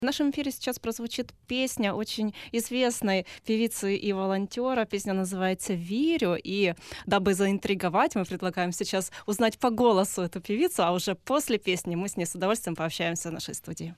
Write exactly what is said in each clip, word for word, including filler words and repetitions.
В нашем эфире сейчас прозвучит песня очень известной певицы и волонтера. Песня называется «Верю». И дабы заинтриговать, мы предлагаем сейчас узнать по голосу эту певицу, а уже после песни мы с ней с удовольствием пообщаемся в нашей студии.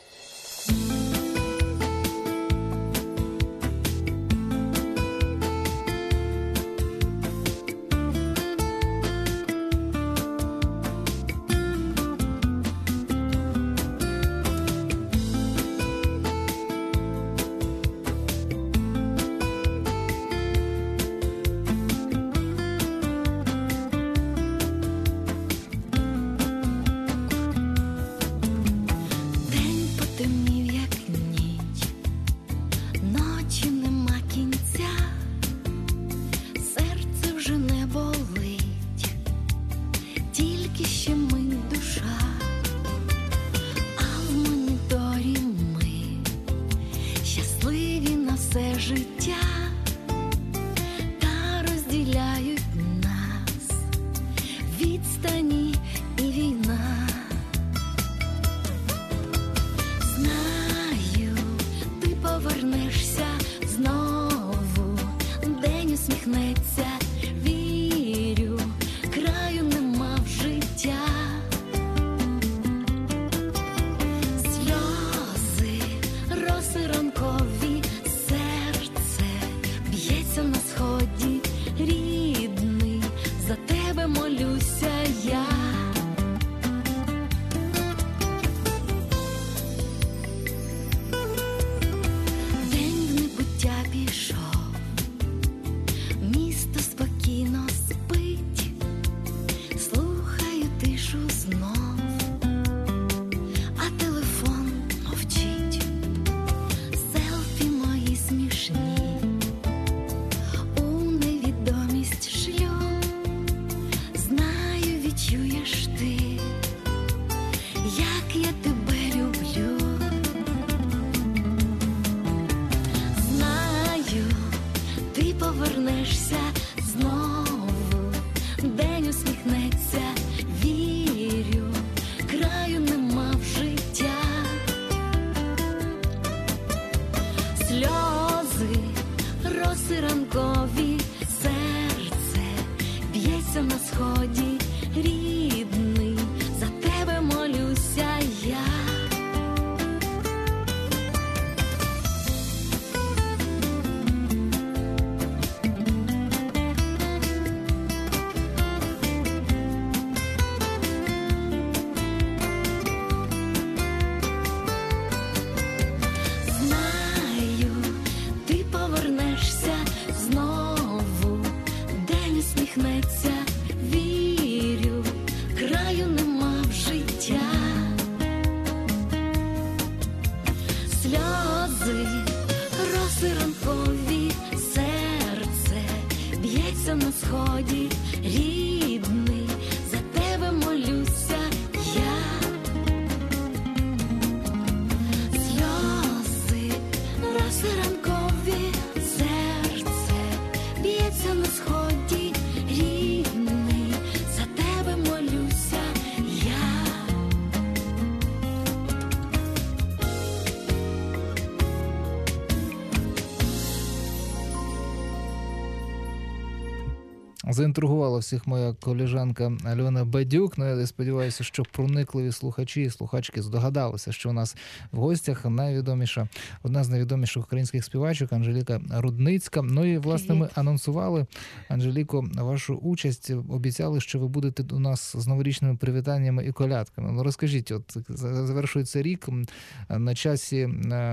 Заінтригувала всіх моя колежанка Альона Бадюк. Ну, я сподіваюся, що проникливі слухачі і слухачки здогадалися, що у нас в гостях найвідоміша, одна з найвідоміших українських співачок Анжеліка Рудницька. Ну і, власне, ми анонсували, Анжеліко, вашу участь. Обіцяли, що ви будете у нас з новорічними привітаннями і колядками. Ну, розкажіть, от завершується рік, на часі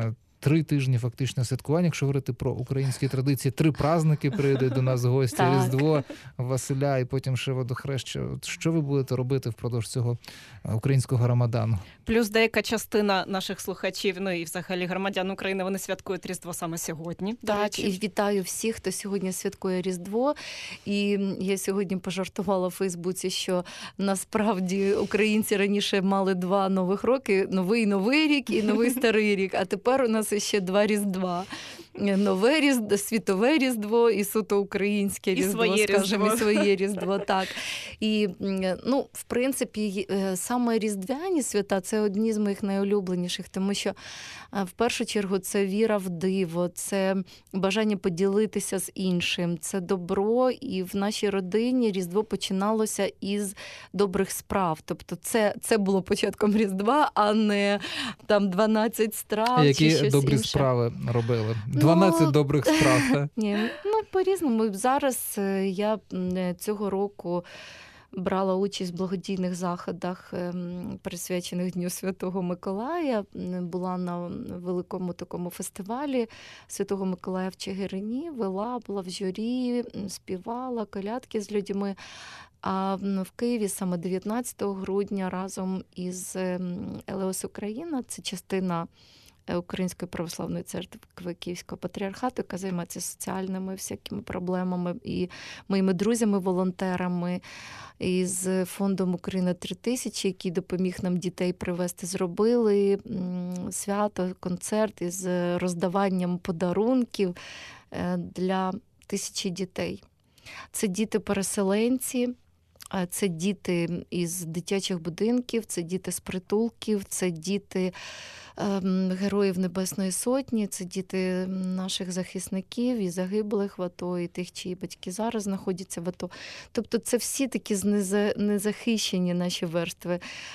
три тижні фактично святкування, якщо говорити про українські традиції, три праздники прийдуть до нас гості, Різдво, Василя і потім ще Водохреща. Що ви будете робити впродовж цього українського Рамадану? Плюс деяка частина наших слухачів, ну і взагалі громадян України, вони святкують Різдво саме сьогодні. Так, і вітаю всіх, хто сьогодні святкує Різдво. І я сьогодні пожартувала в Фейсбуці, що насправді українці раніше мали два нових роки, новий Новий рік і новий Старий рік, а тепер у нас ще два Різдва. нове Різдво, світове Різдво і суто українське І Різдво, своє скажімо, Різдво. і своє Різдво, так. І, ну, в принципі, саме різдвяні свята – це одні з моїх найулюбленіших, тому що, в першу чергу, це віра в диво, це бажання поділитися з іншим, це добро, і в нашій родині Різдво починалося із добрих справ. Тобто це, це було початком Різдва, а не там дванадцять страв Які чи щось добрі інше. справи робили? дванадцять Ну, добрих справ. Та? Ні, ну, по-різному. Зараз я цього року брала участь в благодійних заходах, присвячених Дню Святого Миколая. Була на великому такому фестивалі Святого Миколая в Чигирині, вела, була в журі, співала колядки з людьми. А в Києві саме дев'ятнадцятого грудня разом із ел ес Україна, це частина Української православної церкви Київського патріархату, яка займається соціальними всякими проблемами, і моїми друзями-волонтерами із фондом «Україна три тисячі», який допоміг нам дітей привезти, зробили свято, концерт із роздаванням подарунків для тисячі дітей. Це діти-переселенці, це діти із дитячих будинків, це діти з притулків, це діти Героїв Небесної Сотні, це діти наших захисників і загиблих в АТО, і тих, чиї батьки зараз знаходяться в АТО. Тобто це всі такі незахищені наші верстви.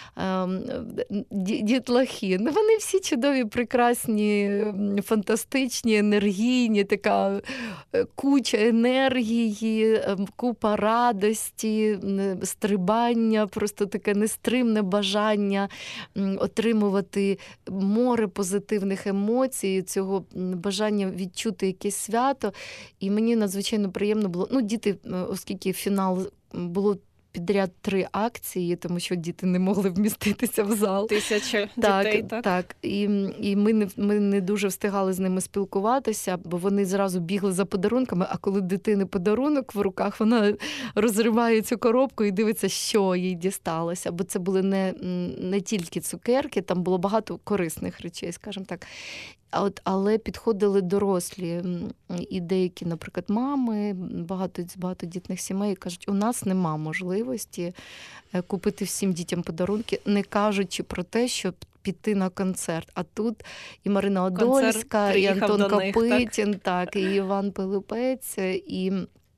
Дітлахи. Ну, вони всі чудові, прекрасні, фантастичні, енергійні, така куча енергії, купа радості, стрибання, просто таке нестримне бажання отримувати море позитивних емоцій, цього бажання відчути якесь свято. І мені надзвичайно приємно було, ну, діти, оскільки фінал було підряд три акції, тому що діти не могли вміститися в зал. Тисяча так, дітей, так? Так, і, і ми, не, ми не дуже встигали з ними спілкуватися, бо вони зразу бігли за подарунками, а коли дитини подарунок в руках, вона розриває цю коробку і дивиться, що їй дісталося. Бо це були не, не тільки цукерки, там було багато корисних речей, скажімо так. А от, але підходили дорослі і деякі, наприклад, мами, багато з багатодітних сімей, і кажуть, у нас нема можливості купити всім дітям подарунки, не кажучи про те, щоб піти на концерт. А тут і Марина Одольська, і Антон Копитін, так? так, і Іван Пилипець, і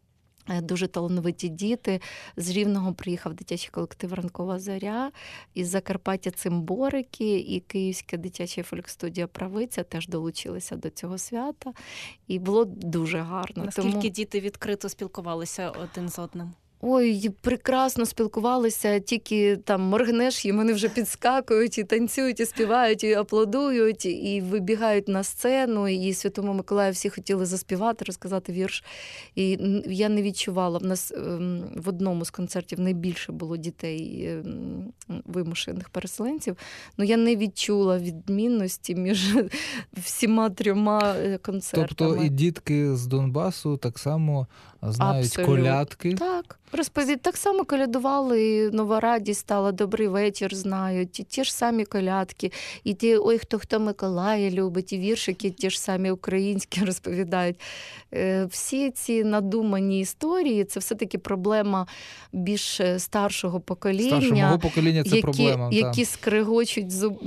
дуже талановиті діти. З Рівного приїхав дитячий колектив «Ранкова зоря», із Закарпаття «Цимборики», і Київська дитяча фольк-студія «Правиця» теж долучилися до цього свята. І було дуже гарно. Наскільки Тому... діти відкрито спілкувалися один з одним? Ой, прекрасно спілкувалися, тільки там моргнеш, і вони вже підскакують, і танцюють, і співають, і аплодують, і вибігають на сцену, і Святому Миколаю всі хотіли заспівати, розказати вірш. І я не відчувала, в нас в одному з концертів найбільше було дітей вимушених переселенців, але я не відчула відмінності між всіма трьома концертами. Тобто і дітки з Донбасу так само знають Абсолютно. колядки? Так. Розповідь, так само колядували, Нова радість стала, Добрий вечір знають, і ті ж самі колядки, і ті, ой, хто хто Миколая любить, і віршики ті ж самі українські розповідають. Всі ці надумані історії, це все-таки проблема більш старшого покоління. Старшого покоління це які, проблема. Які так. скрегочуть зуб.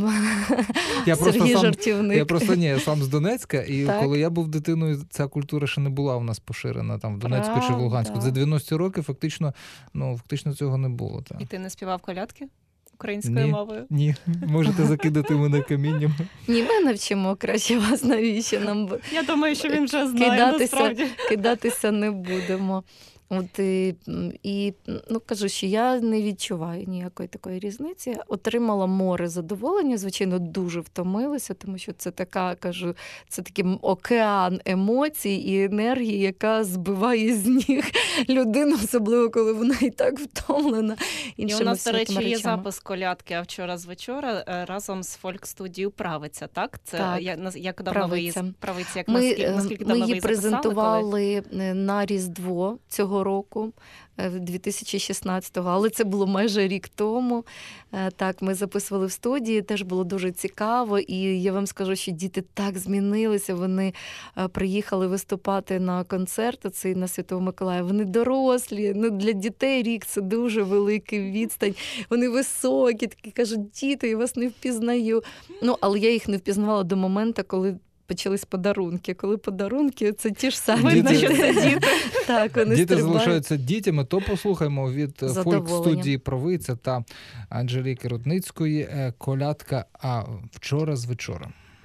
Я просто Сергій сам, жартівник. Я просто ні, сам з Донецька, і так. коли я був дитиною, ця культура ще не була у нас поширена там в Донецьку Правда. чи в Луганську. За дев'яності років фактично, ну, фактично цього не було. Так. І ти не співав колядки українською ні, мовою? Ні, можете закидати мене камінням. Ні, ми навчимо краще вас, навіщо нам Я думаю, що він вже знає, кидатися, насправді. Кидатися не будемо. От і, і ну, кажу, що я не відчуваю ніякої такої різниці. Отримала море задоволення, звичайно, дуже втомилася, тому що це така, кажу, це такий океан емоцій і енергії, яка збиває з ніг людину, особливо, коли вона і так втомлена. І у нас, до речі, є запис колядки «А вчора з вечора» разом з фольк-студією «Правиця», так? Це так. Як, як давно ви її, Правиця. Правиця, як ми, наскільки, наскільки давно ми ви її її записали, презентували коли? на Різдво цього цього року, дві тисячі шістнадцятого, але це було майже рік тому. Так, ми записували в студії, теж було дуже цікаво, і я вам скажу, що діти так змінилися, вони приїхали виступати на концерт цей на Святого Миколая, вони дорослі, ну для дітей рік це дуже великий відстань, вони високі, такі кажуть, діти, я вас не впізнаю. Ну, але я їх не впізнавала до моменту, коли почались подарунки. Коли подарунки, це ті ж самі Діти- діти. діти. Так, вони Діти стрибають. залишаються дітями, то послухаємо від фольк-студії «Провиця» та Анжеліки Рудницької е, колядка «А вчора з вечора».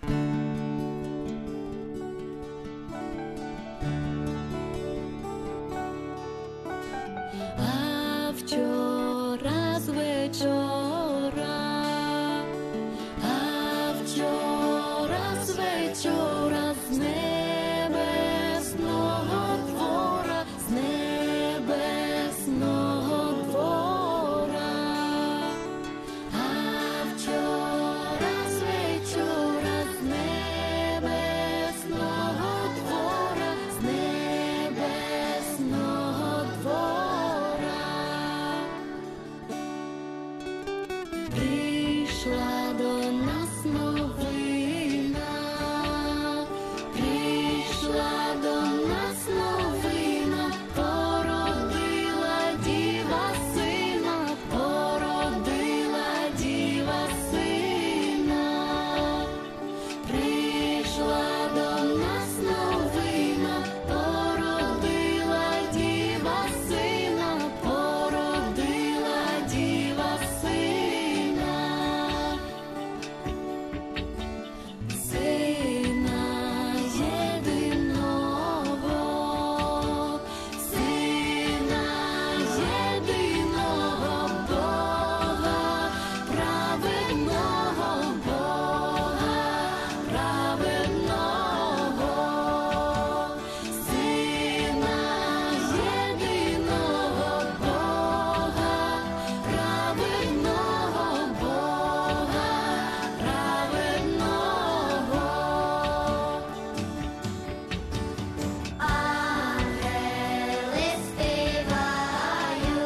А вчора з вечора, а вчора з вечора з небесного двора, з небесного двора, а вчора з вечора з небесного двора, з небесного двора. Прийшла до нас новина, прийшла до нас новина, породила діва сина, породила діва сина. Прийшла до нас новина, породила діва сина, породила діва сина. Сина єдиного, сина єдиного Бога, праведного Бога, праведного, сина єдиного Бога, праведного Бога, праведного. Ангели співають,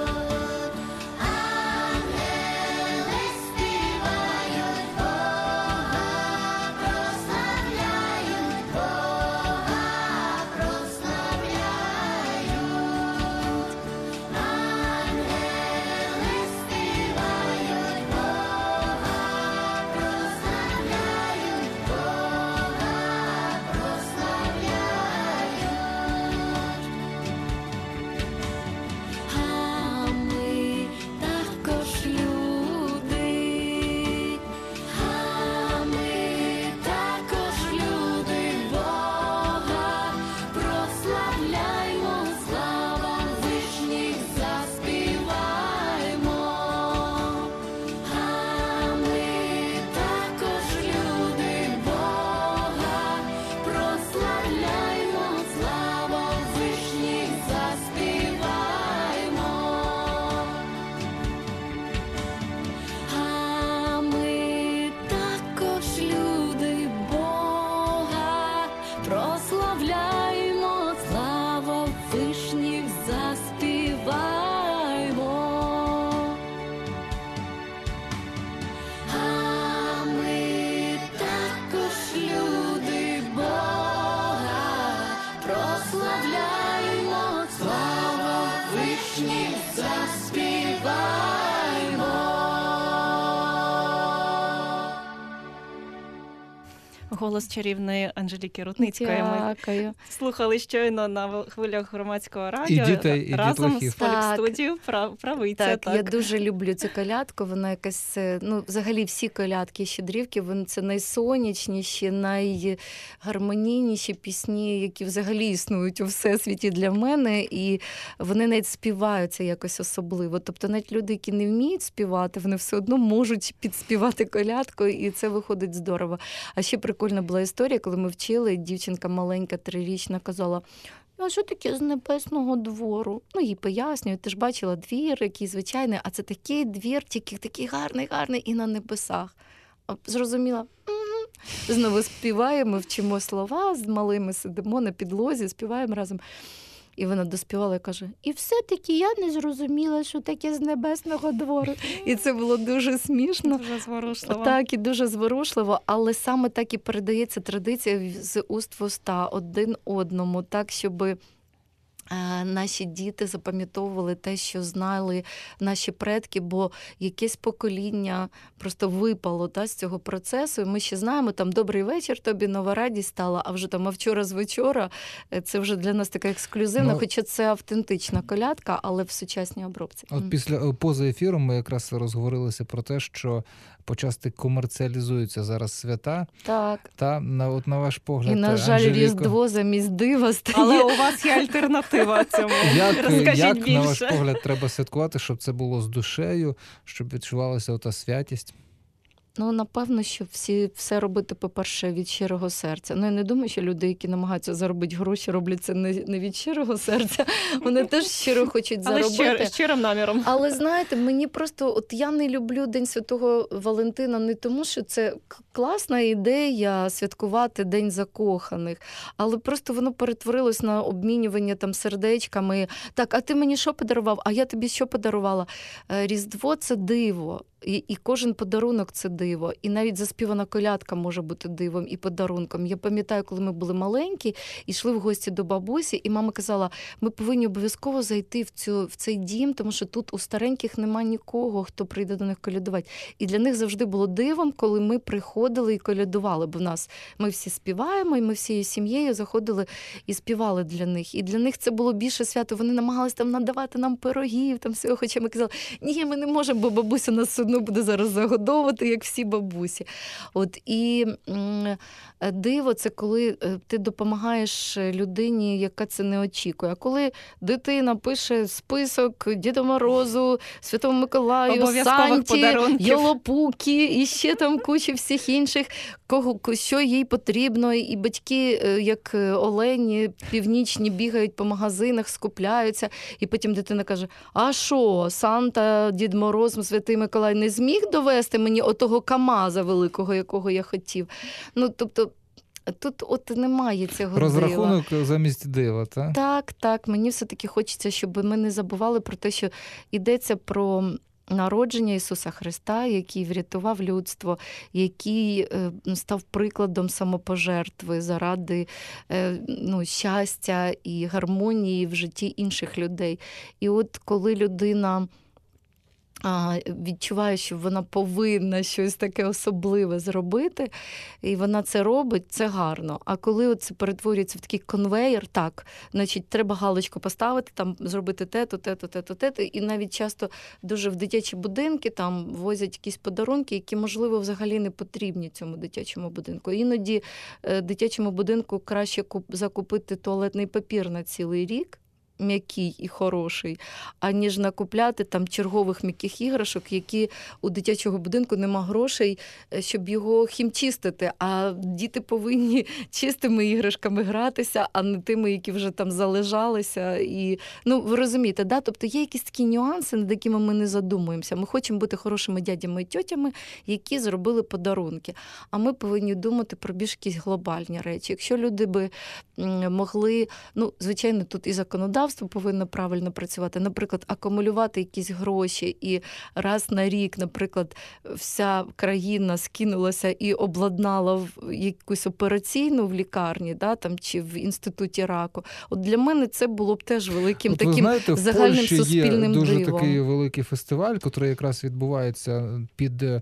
ангели співають, Бога прославляють, Бога прославляють. Ангели співають, Бога прославляють, Бога прославляють. А ми також люди, а ми також люди Бога прославляймо, слава вишніх заспіваймо. А ми також люди Бога прославляймо, слава вишніх заспіваймо. А ми також люди Бога прославляймо, слава вишніх заспіваймо. А ми також люди Бога прославляймо, слава вишніх заспіваймо. Голос чарівної Анжеліки Рудницької. Ми Дякую. слухали щойно на хвилях громадського радіо. І дітей, і разом дітлахів. з фольк-студією «Прав- «Правиця». Так, Так, я дуже люблю цю колядку. Вона якась, е, ну, взагалі всі колядки, щедрівки, вони це найсонячніші, найгармонійніші пісні, які взагалі існують у всесвіті для мене. І вони навіть співаються якось особливо. Тобто навіть люди, які не вміють співати, вони все одно можуть підспівати колядку, і це виходить здорово. А ще прикольна була історія, коли ми вчили, дівчинка маленька, трирічна, казала: а що таке з небесного двору? Ну, їй пояснюють, ти ж бачила двір, який звичайний, а це такий двір, тільки такий гарний, гарний і на небесах. А, зрозуміла? Угу. Знову співаємо, вчимо слова, з малими сидимо на підлозі, співаємо разом. І вона доспівала і каже, і все-таки я не зрозуміла, що таке з небесного двору. І це було дуже смішно. Дуже зворушливо. Так, і дуже зворушливо, але саме так і передається традиція з уст в уста один одному, так, щоби наші діти запам'ятовували те, що знали наші предки, бо якесь покоління просто випало та, з цього процесу. І ми ще знаємо, там «Добрий вечір, тобі нова радість стала», а вже там «А вчора з вечора» – це вже для нас така ексклюзивна, ну, хоча це автентична колядка, але в сучасній обробці. От після, поза ефіром ми якраз розговорилися про те, що почасти комерціалізуються зараз свята. Так. Та, на, от на ваш погляд, і, на жаль, Анжеліко... Різдво замість дива стає. Але у вас є альтернатива цьому. Як, Розкажіть як більше. на ваш погляд, треба святкувати, щоб це було з душею, щоб відчувалася ота святість? Ну, напевно, що всі все робити, по-перше, від щирого серця. Ну, я не думаю, що люди, які намагаються заробити гроші, роблять це не, не від щирого серця. Вони теж щиро хочуть Але заробити. щир, щирим наміром. Але, знаєте, мені просто, от я не люблю День Святого Валентина не тому, що це класна ідея святкувати День закоханих, але просто воно перетворилось на обмінювання там сердечками. Так, а ти мені що подарував? А я тобі що подарувала? Різдво – це диво. І, і кожен подарунок – це диво. І навіть заспівана колядка може бути дивом і подарунком. Я пам'ятаю, коли ми були маленькі, йшли в гості до бабусі, і мама казала, ми повинні обов'язково зайти в, цю, в цей дім, тому що тут у стареньких нема нікого, хто прийде до них колядувати. І для них завжди було дивом, коли ми приходили і колядували. Бо в нас ми всі співаємо, і ми всією сім'єю заходили і співали для них. І для них це було більше свято. Вони намагалися там надавати нам пирогів, там всього, хоча ми казали, ні, ми не можемо, бо бабуся нас одно буде зараз загодовувати, як всі бабусі. От, і м, диво – це коли ти допомагаєш людині, яка це не очікує. А коли дитина пише список Діду Морозу, Святому Миколаю, Санті, Йолопукі і ще там куча всіх інших, кого, що їй потрібно, і батьки, як олені, північні, бігають по магазинах, скупляються, і потім дитина каже, а що, Санта, Дід Мороз, Святий Миколай не зміг довести мені отого КамАЗа великого, якого я хотів. Ну, тобто, тут от немає цього розрахунок дива. замість дива, так? Так, так. Мені все-таки хочеться, щоб ми не забували про те, що йдеться про народження Ісуса Христа, який врятував людство, який е, став прикладом самопожертви заради е, ну, щастя і гармонії в житті інших людей. І от коли людина відчуває, що вона повинна щось таке особливе зробити, і вона це робить, це гарно. А коли це перетворюється в такий конвейер, так, значить, треба галочку поставити, там, зробити те-то, те-то, те-то, те-то. І навіть часто дуже в дитячі будинки там возять якісь подарунки, які, можливо, взагалі не потрібні цьому дитячому будинку. Іноді дитячому будинку краще закупити туалетний папір на цілий рік, м'який і хороший, аніж накупляти там чергових м'яких іграшок, які у дитячого будинку нема грошей, щоб його хімчистити, а діти повинні чистими іграшками гратися, а не тими, які вже там залежалися. І, ну, ви розумієте, да? Тобто є якісь такі нюанси, над якими ми не задумуємося. Ми хочемо бути хорошими дядями і тьотями, які зробили подарунки. А ми повинні думати про більш якісь глобальні речі. Якщо люди би могли, ну, звичайно, тут і законодавство повинно правильно працювати. Наприклад, акумулювати якісь гроші і раз на рік, наприклад, вся країна скинулася і обладнала якусь операційну в лікарні, да, там, чи в інституті раку. От для мене це було б теж великим От, таким знаєте, загальним суспільним дивом. Є дуже такий великий фестиваль, який якраз відбувається під е,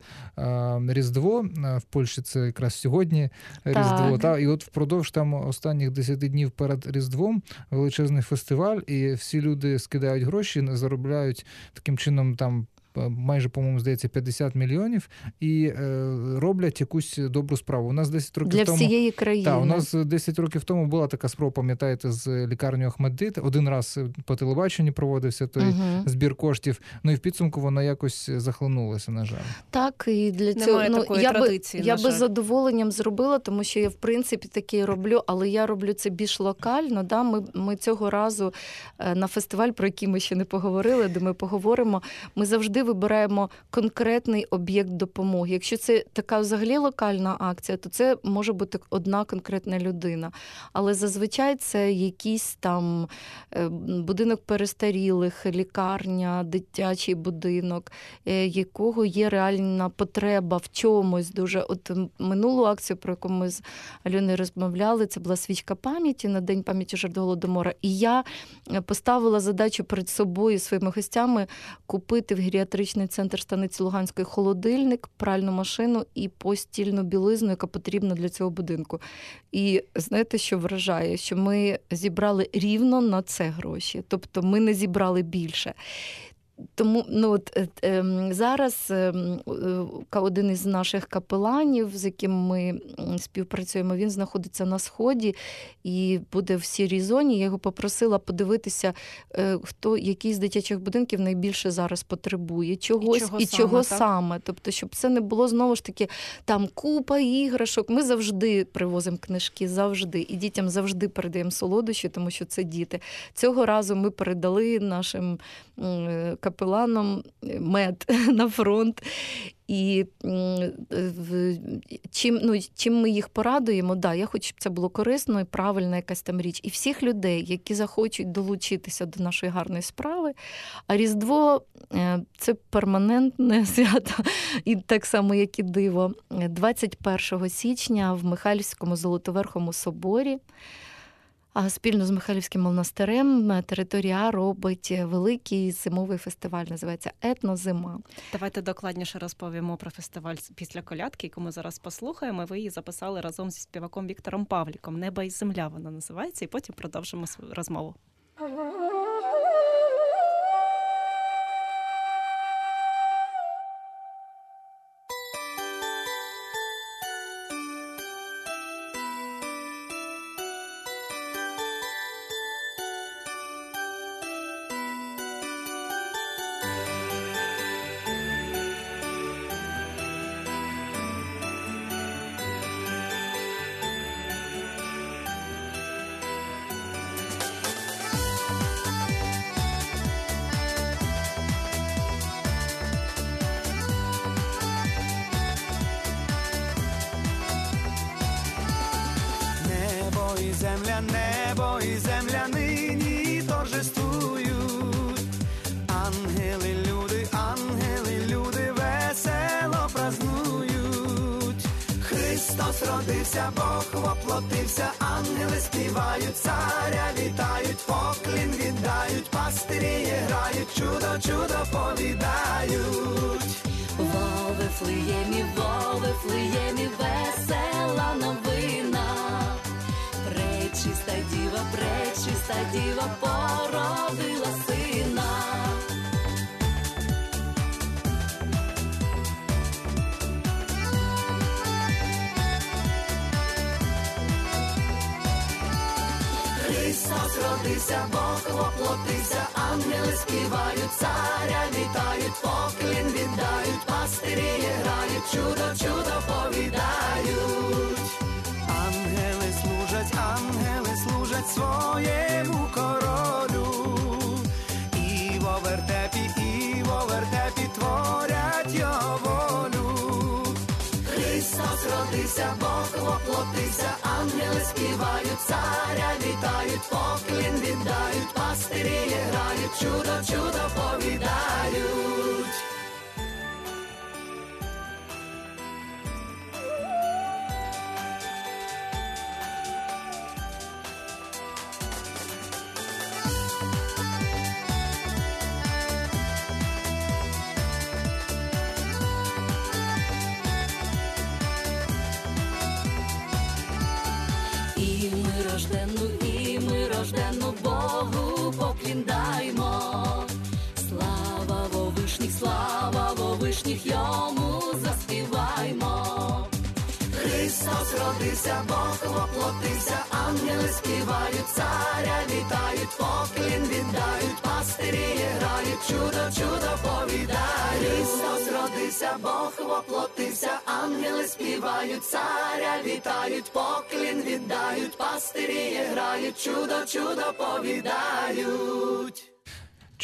Різдво. В Польщі це якраз сьогодні Різдво. Та? І от впродовж там останніх десяти днів перед Різдвом величезний фестиваль, і всі люди скидають гроші, заробляють таким чином там майже, по-моєму, здається, п'ятдесят мільйонів і е, роблять якусь добру справу. У нас десять років Для тому... Для всієї країни. Так, у нас десять років тому була така спроба, пам'ятаєте, з лікарнею Охмаддит. Один раз по телебаченню проводився той угу. збір коштів. Ну і в підсумку вона якось захлинулася, на жаль. Так, і для цього ну, я традиції, би, я би з задоволенням зробила, тому що я, в принципі, таке роблю, але я роблю це більш локально. Да? Ми, ми цього разу на фестиваль, про який ми ще не поговорили, де ми поговоримо, ми завжди вибираємо конкретний об'єкт допомоги. Якщо це така взагалі локальна акція, то це може бути одна конкретна людина. Але зазвичай це якийсь там будинок перестарілих, лікарня, дитячий будинок, якого є реальна потреба в чомусь дуже. От минулу акцію, про яку ми з Альоною розмовляли, це була свічка пам'яті на День пам'яті жертв Голодомора. І я поставила задачу перед собою, своїми гостями, купити в геріатричний центр станиці Луганської холодильник, пральну машину і постільну білизну, яка потрібна для цього будинку. І знаєте, що вражає? Що ми зібрали рівно на це гроші. Тобто ми не зібрали більше. Тому ну, от, е, зараз е, один із наших капеланів, з яким ми співпрацюємо, він знаходиться на Сході і буде в сірій зоні. Я його попросила подивитися, е, хто, який з дитячих будинків найбільше зараз потребує чогось і чого, і саме, чого саме. Тобто, щоб це не було знову ж таки там купа іграшок. Ми завжди привозимо книжки, завжди. І дітям завжди передаємо солодощі, тому що це діти. Цього разу ми передали нашим е, капеланом мед на фронт. І чим, ну, чим ми їх порадуємо, да, я хочу, щоб це було корисно і правильна якась там річ. І всіх людей, які захочуть долучитися до нашої гарної справи. А Різдво – це перманентне свято, і так само, як і диво. двадцять першого січня в Михайлівському Золотоверхому соборі а спільно з Михайлівським монастирем територія робить великий зимовий фестиваль, називається «Етнозима». Давайте докладніше розповімо про фестиваль після колядки, яку ми зараз послухаємо. Ви її записали разом зі співаком Віктором Павліком. «Небо і земля» вона називається, і потім продовжимо свою розмову. Земля, небо і земля нині торжествують. Ангели, люди, ангели, люди весело празнують. Христос родився, Бог воплотився, ангели співають, царя вітають, поклін віддають, пастирі грають, чудо, чудо повідають. Во Вифлеємі, во Вифлеємі весела новина. Пречиста діва, пречиста діва породила сина. Христос родився, Бог воплотився, ангели співають, царя вітають, поклін віддають, пастирі грають, чудо, чудо повідають. Ангели служать, ангели служать своєму королю. І во вертепі, і во вертепі творять його волю. Христос родився, Бог воплотився, ангели співають, царя вітають, поклін віддають, пастирі грають, чудо, чудо повідають. І ми рожденну, і ми рожденну Богу поклін даймо. Слава во вишніх, слава во вишніх, йому заспіваймо. Христос родився, Бог воплотився, ангели співають, царя вітають, поклін віддають, пастирі грають, чудо, чудо повідають. Христос родився, Бог воплотився, ангели співають, царя вітають, поклін віддають, пастирі грають, чудо, чудо повідають.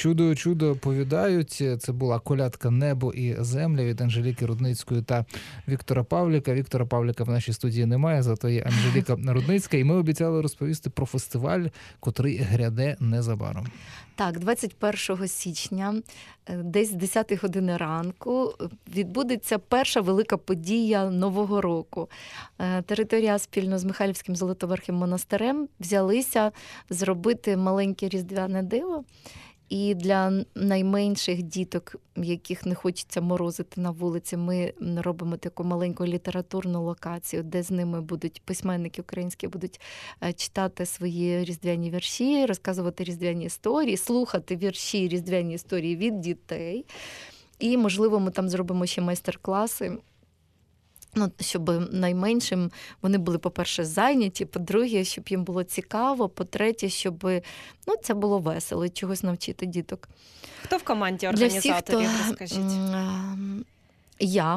Чудо, чудо повідають. Це була колядка «Небо і земля» від Анжеліки Рудницької та Віктора Павліка. Віктора Павліка в нашій студії немає, зато є Анжеліка Рудницька. І ми обіцяли розповісти про фестиваль, котрий гряде незабаром. Так, двадцять першого січня, десь з десятої години ранку, відбудеться перша велика подія Нового року. Територія спільно з Михайлівським Золотоверхим монастирем взялися зробити маленьке різдвяне диво. І для найменших діток, яких не хочеться морозити на вулиці, ми робимо таку маленьку літературну локацію, де з ними будуть письменники українські будуть читати свої різдвяні вірші, розказувати різдвяні історії, слухати вірші, різдвяні історії від дітей. І, можливо, ми там зробимо ще майстер-класи. Ну, щоб найменшим вони були, по-перше, зайняті, по-друге, щоб їм було цікаво, по-третє, щоб ну, це було весело, чогось навчити діток. Хто в команді організаторів, розкажіть? Я.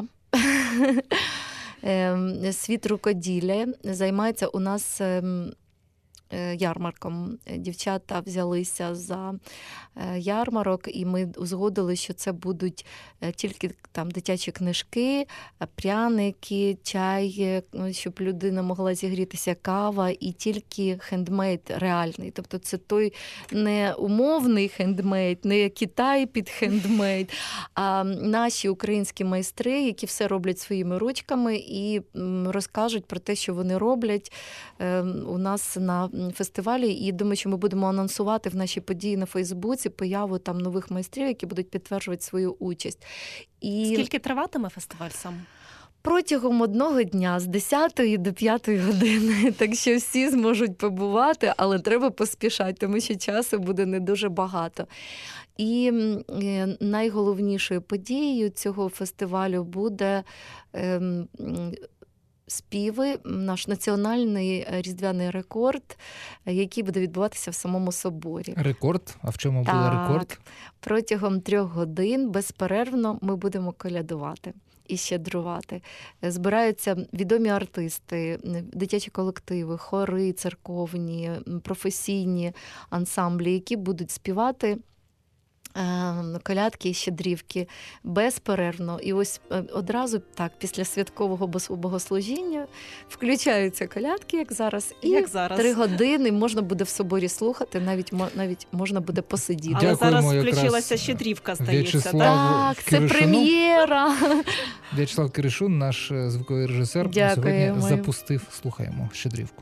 Світ рукоділля займається у нас ярмарком. Дівчата взялися за ярмарок, і ми узгодили, що це будуть тільки там дитячі книжки, пряники, чай, щоб людина могла зігрітися, кава, і тільки хендмейд реальний. Тобто це той не умовний хендмейд, не Китай під хендмейд, а наші українські майстри, які все роблять своїми ручками і розкажуть про те, що вони роблять у нас на фестивалі. І думаю, що ми будемо анонсувати в нашій події на Фейсбуці появу там нових майстрів, які будуть підтверджувати свою участь. І скільки триватиме фестиваль сам? Протягом одного дня з десятої до п'ятої години, так що всі зможуть побувати, але треба поспішати, тому що часу буде не дуже багато. І найголовнішою подією цього фестивалю буде ем, співи, наш національний різдвяний рекорд, який буде відбуватися в самому соборі. Рекорд? А в чому так, буде рекорд? Протягом трьох годин безперервно ми будемо колядувати і щедрувати. Збираються відомі артисти, дитячі колективи, хори церковні, професійні ансамблі, які будуть співати колядки і щедрівки безперервно. І ось одразу так, після святкового богослужіння включаються колядки, як зараз, і як зараз. три години можна буде в соборі слухати, навіть, навіть можна буде посидіти. Але Дякуємо, зараз включилася щедрівка, здається. Так, це прем'єра. В'ячеслав Киришун, наш звуковий режисер, Дякую, сьогодні ми... запустив, слухаємо, щедрівку.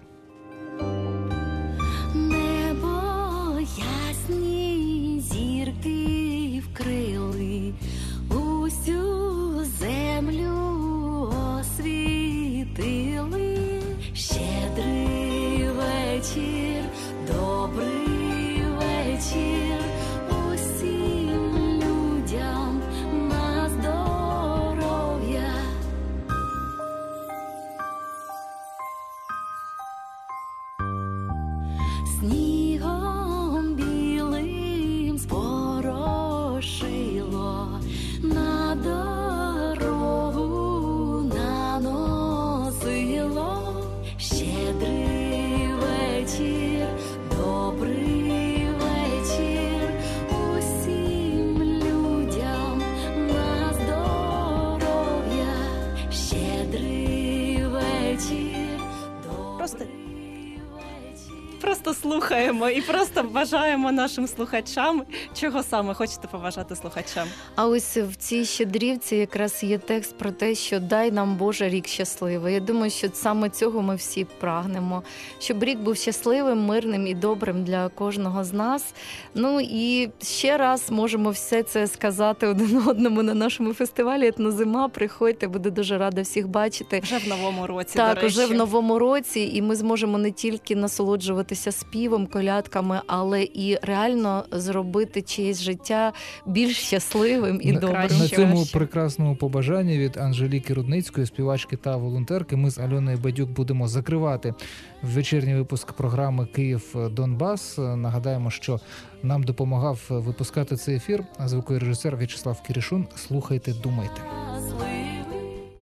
Зірки вкрили, усю землю освітили. Щедрий вечір, добрий вечір, усім людям на здоров'я. Снігом білим спорошило, на дорогу наносило. Щедрий вечір, добрий вечір, усім людям на здоров'я. Щедрий вечір, Просто... добрий. Просто слухаємо і просто бажаємо нашим слухачам. Чого саме хочете побажати слухачам? А ось в цій щедрівці якраз є текст про те, що дай нам, Боже, рік щасливий. Я думаю, що саме цього ми всі прагнемо. Щоб рік був щасливим, мирним і добрим для кожного з нас. Ну і ще раз можемо все це сказати один одному на нашому фестивалі «Етнозима». Приходьте, буду дуже рада всіх бачити. Вже в новому році, Так, до речі. вже в новому році, і ми зможемо не тільки насолоджуватися співом, колядками, але і реально зробити чиєсь життя більш щасливим і на, добрим. На цьому прекрасному побажанні від Анжеліки Рудницької, співачки та волонтерки, ми з Альоною Бадюк будемо закривати вечірній випуск програми «Київ-Донбас». Нагадаємо, що нам допомагав випускати цей ефір звуковий режисер В'ячеслав Киришун. Слухайте, думайте.